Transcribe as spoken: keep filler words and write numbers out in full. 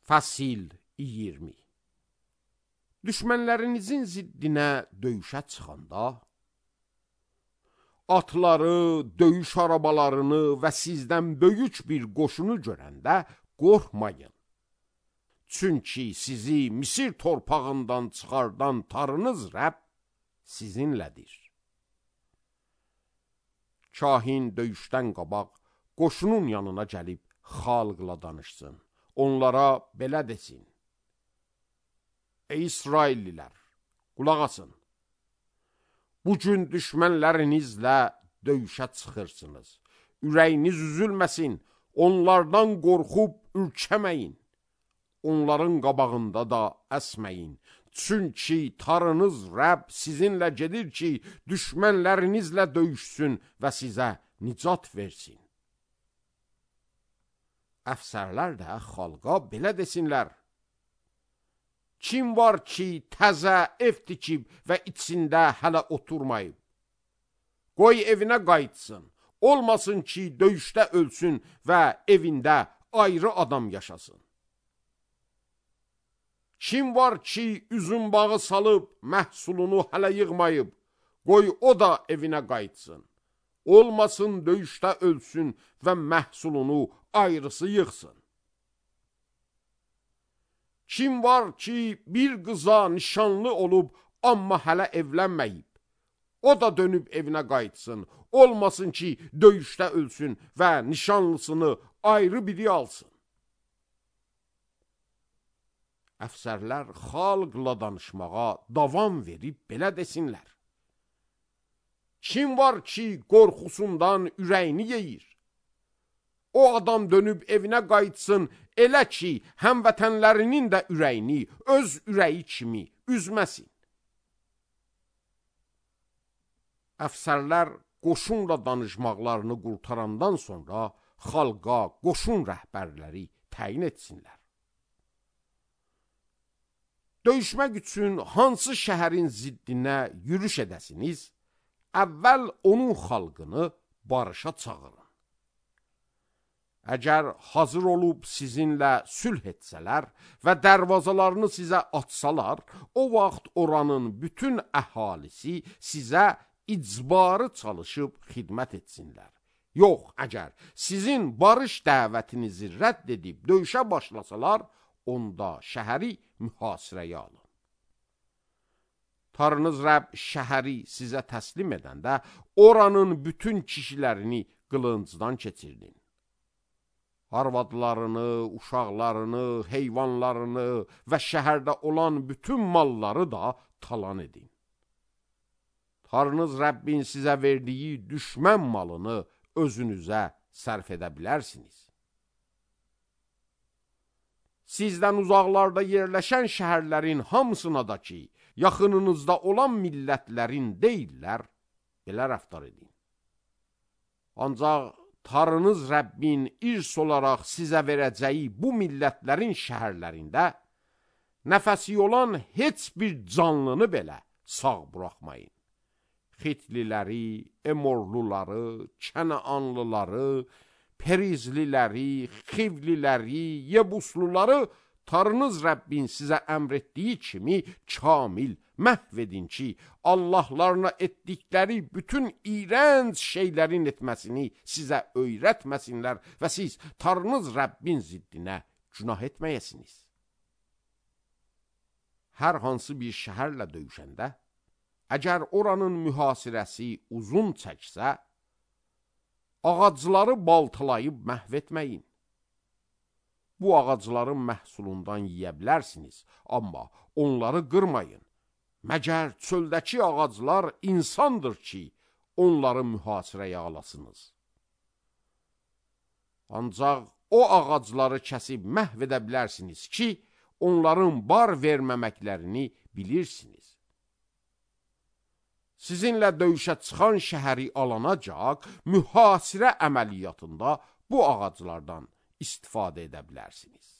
Fəsil iyirmi. Düşmənlərinizin ziddinə döyüşə çıxanda, atları, döyüş arabalarını və sizdən böyük bir qoşunu görəndə qorxmayın. Çünki sizi Misir torpağından çıxardan Tanrınız Rəbb sizinlədir. Kahin döyüşdən qabaq qoşunun yanına gəlib xalqla danışsın. Onlara belə desin: Ey İsraillilər, qulaq asın. Bugün düşmənlərinizlə döyüşə çıxırsınız. Ürəyiniz üzülməsin, onlardan qorxub ürkəməyin. Onların qabağında da əsməyin. Çünki Tanrınız Rəbb sizinlə gedir ki, düşmənlərinizlə döyüşsün və sizə nicat versin. Əfsərlər də xalqa belə desinlər: Kim var ki, təzə ev tikib və içində hələ oturmayıb? Qoy evinə qayıtsın, olmasın ki, döyüşdə ölsün və evində ayrı adam yaşasın. Kim var ki, üzüm bağı salıb məhsulunu hələ yığmayıb? Qoy o da evinə qayıtsın, olmasın döyüşdə ölsün və məhsulunu ayrısı yığsın. Kim var ki, bir qıza nişanlı olub, amma hələ evlənməyib? O da dönüb evinə qayıtsın, olmasın ki, döyüşdə ölsün və nişanlısını ayrı biri alsın. Əfsərlər xalqla danışmağa davam verib belə desinlər: Kim var ki, qorxusundan ürəyini yeyir? O adam dönüb evinə qayıtsın, elə ki, həmvətənlərinin də ürəyini öz ürəyi kimi üzməsin. Əfsərlər qoşunla danışmaqlarını qurtarandan sonra xalqa qoşun rəhbərləri təyin etsinlər. Döyüşmək üçün hansı şəhərin ziddinə yürüş edəsiniz, əvvəl onun xalqını barışa çağırın. Əgər hazır olub sizinlə sülh etsələr və dərvazalarını sizə açsalar, o vaxt oranın bütün əhalisi sizə icbarı çalışıb xidmət etsinlər. Yox, əgər sizin barış dəvətinizi rədd edib döyüşə başlasalar, onda şəhəri mühasirəyə alın. Tanrınız Rəbb şəhəri sizə təslim edəndə, oranın bütün kişilərini qılıncdan keçirdin. Arvadlarını, uşaqlarını, heyvanlarını və şəhərdə olan bütün malları da talan edin. Tanrınız Rəbbin sizə verdiyi düşmən malını özünüzə sərf edə bilərsiniz. Sizdən uzaqlarda yerləşən şəhərlərin hamısına da ki, yaxınınızda olan millətlərin deyirlər, belə rəftar edin. Ancaq Tanrınız Rəbbin irs olaraq sizə verəcəyi bu millətlərin şəhərlərində nəfəsi olan heç bir canlını belə sağ buraxmayın. Xitliləri, Emorluları, Kənaanlıları, Perizliləri, Xivliləri, Yebusluları Tanrınız Rəbbin sizə əmr etdiyi kimi kamil məhv edin ki, Allahlarına etdikləri bütün iyrənc şeylərin etməsini sizə öyrətməsinlər və siz Tanrınız Rəbbin ziddinə günah etməyəsiniz. Hər hansı bir şəhərlə döyüşəndə, əgər oranın mühasirəsi uzun çəksə, ağacları baltalayıb məhv etməyin. Bu ağacların məhsulundan yiyə bilərsiniz, amma onları qırmayın. Məgər çöldəki ağaclar insandır ki, onları mühasirəyə alasınız. Ancaq o ağacları kəsib məhv edə bilərsiniz ki, onların bar verməməklərini bilirsiniz. Sizinlə döyüşə çıxan şəhəri alanacaq, mühasirə əməliyyatında bu ağaclardan istifadə edə bilərsiniz.